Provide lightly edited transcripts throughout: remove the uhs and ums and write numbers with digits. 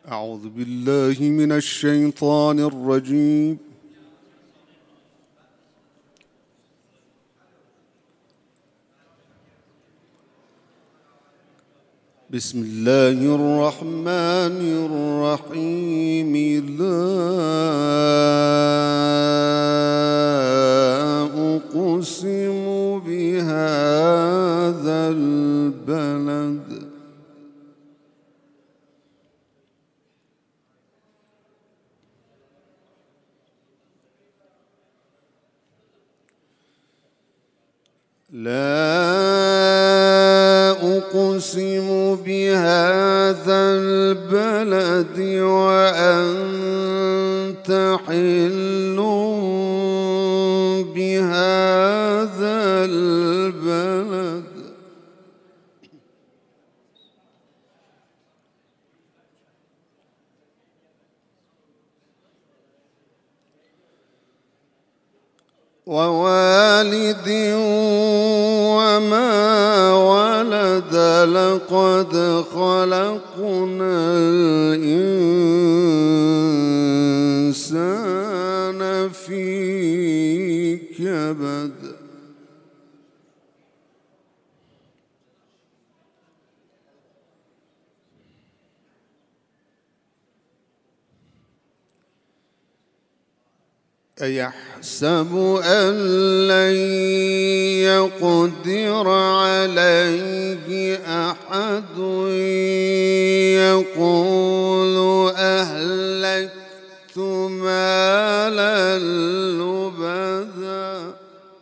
أعوذ بالله من الشيطان الرجيم. بسم الله الرحمن الرحيم. لا أقسم بهذا البلد وأنت حل بهذا البلد. ووالد وما ولد لقد خلقنا الإنسان في كبد. أيحسب أن لن يقدر عليه أحد يقول أهلكت مالا لبدا.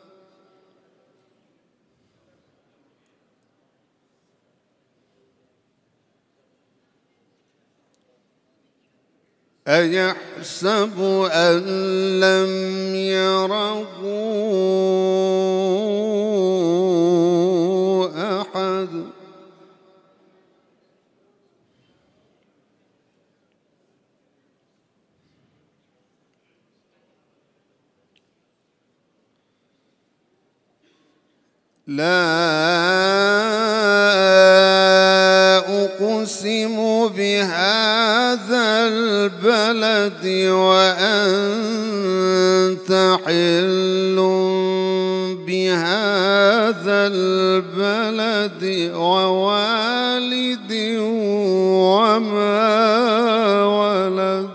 أيحسب أن لم يره أحد. لا أقسم بهذا البلد وأنت حل بهذا البلد ووالد وما ولد.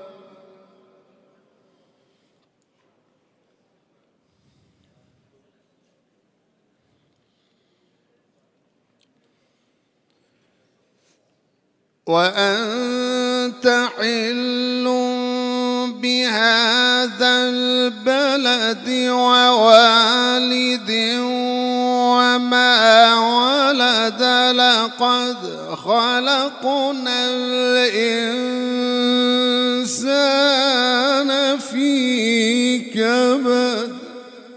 وأنت حل بهذا البلد ووالد وما ولد لقد خلقنا الإنسان في كبد.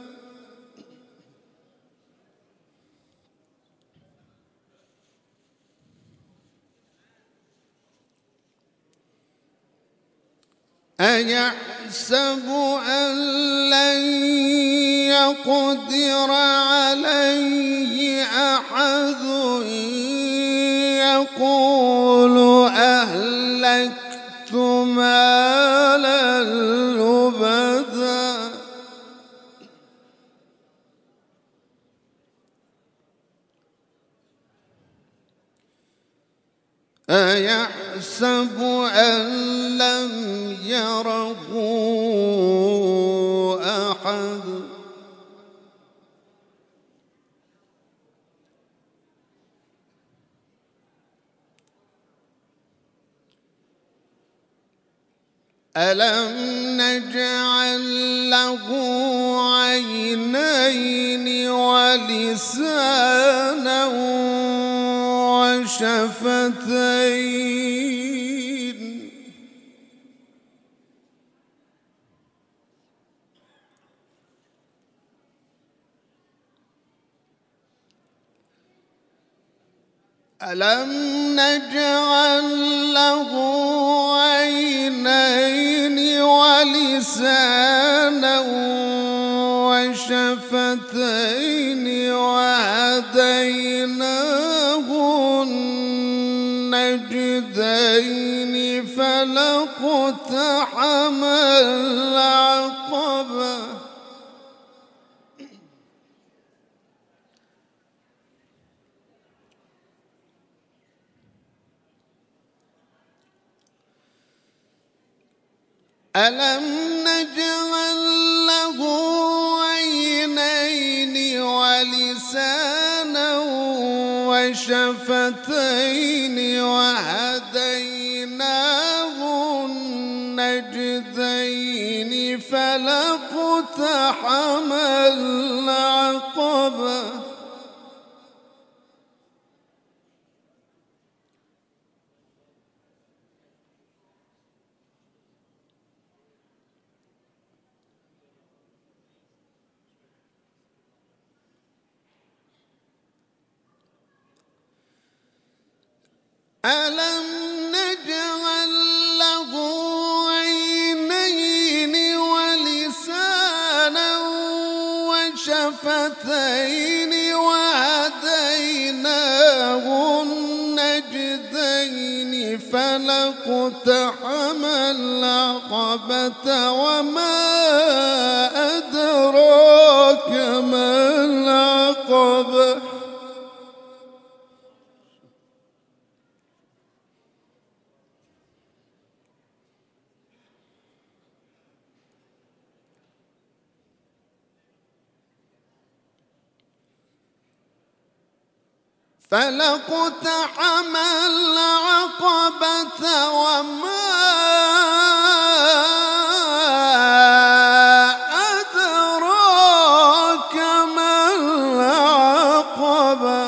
أيحسب أن لن يقدر عليه أحد يقول أهلكت مالا لبدا. أيحسب أن لم يره أحد. ألم نجعل له عينين ولسانا وشفتين. ألم نجعل له عينين ولسانا وشفتين وهديناه النجدين. فلاقتحم العقبة ألم نجعل له عينين ولسانا وشفتين وهديناه النجدين فلاقتحم العقبة ألم نجعل له عينين ولسانا وشفتين وهديناه النجدين فلاقتحم العقبة وما أدراك ما العقبة فلاقتحم العقبة وما أدراك ما العقبة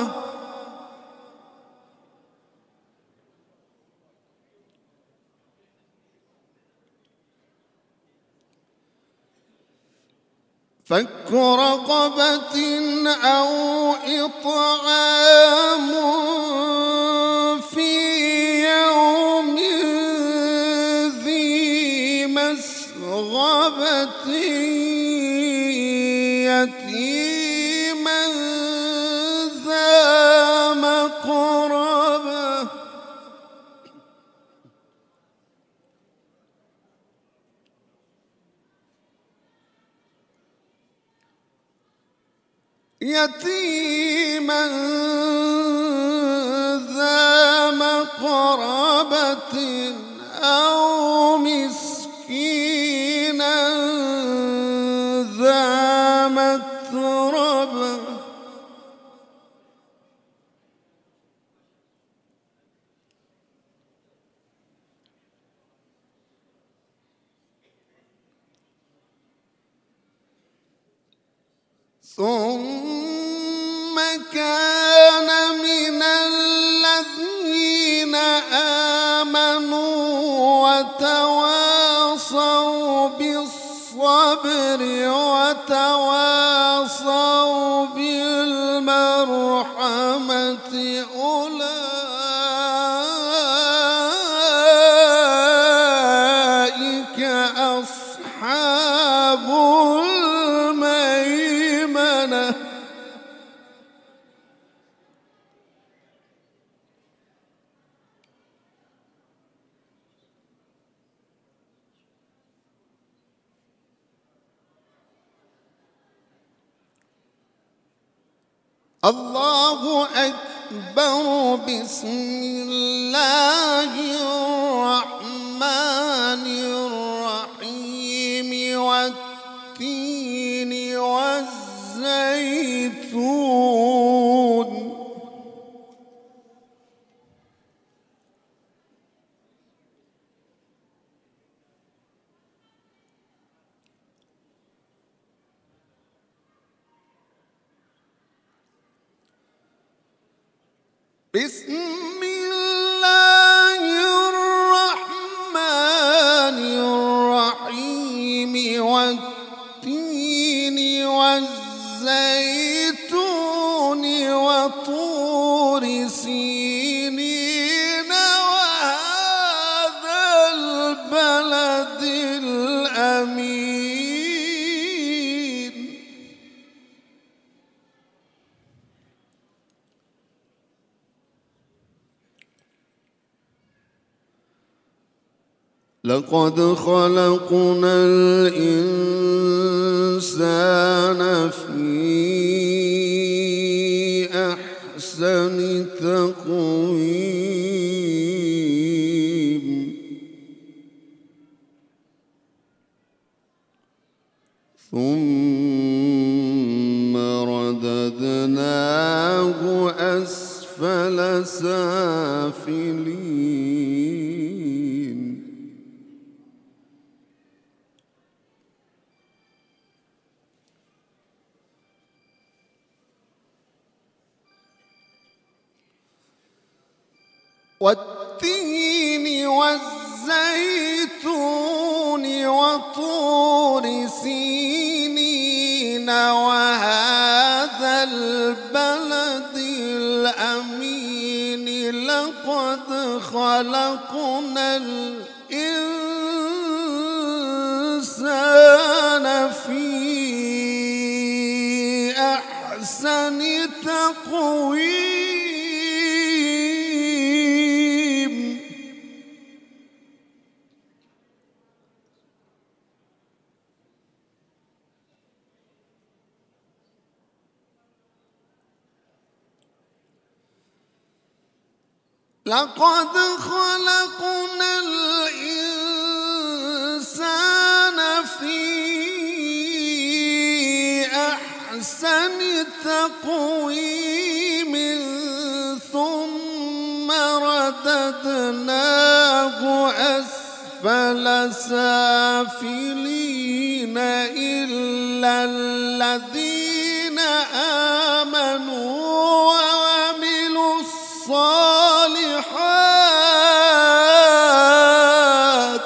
فك رقبة أو إطعام في يوم ذي مسغبة يتيما ذا مقربة يتيما ذا مقربة أو مسكينا ذا متربة ثم كان من الذين آمنوا وتواصوا بالصبر وتواصوا بالمرحمة أولئك أصحاب الميمنة الله أكبر بسم الله الرحمن الرحيم والتين والزيتون بسم الله الرحمن الرحيم والتين والزيتون وطور سينين وهذا البلد الأمين لقد خلقنا الإنسان في أحسن تقويم ثم رددناه أسفل سافلين والتين والزيتون وطور سينين وهذا البلد الأمين لقد خلقنا الإنسان في أحسن تقويم لقد خلقنا الإنسان في أحسن تقويم ثم رددناه أسفل سافلين إلا الذين آمنوا وعملوا الصالحات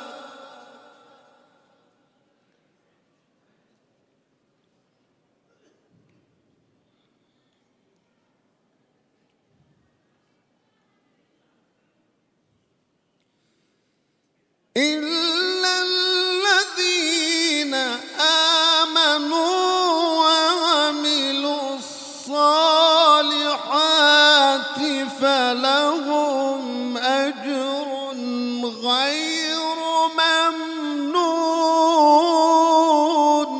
إلا الذين آمنوا وعملوا الصالحات فلهم أجر غير ممنون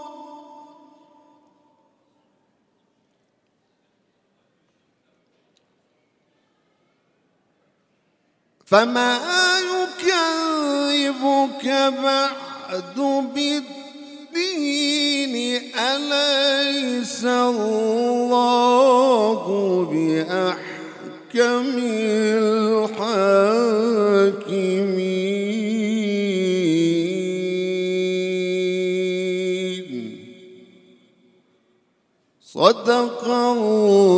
فما يكذبك بعد بالدين أليس الله بأحكم الحاكمين صدق الله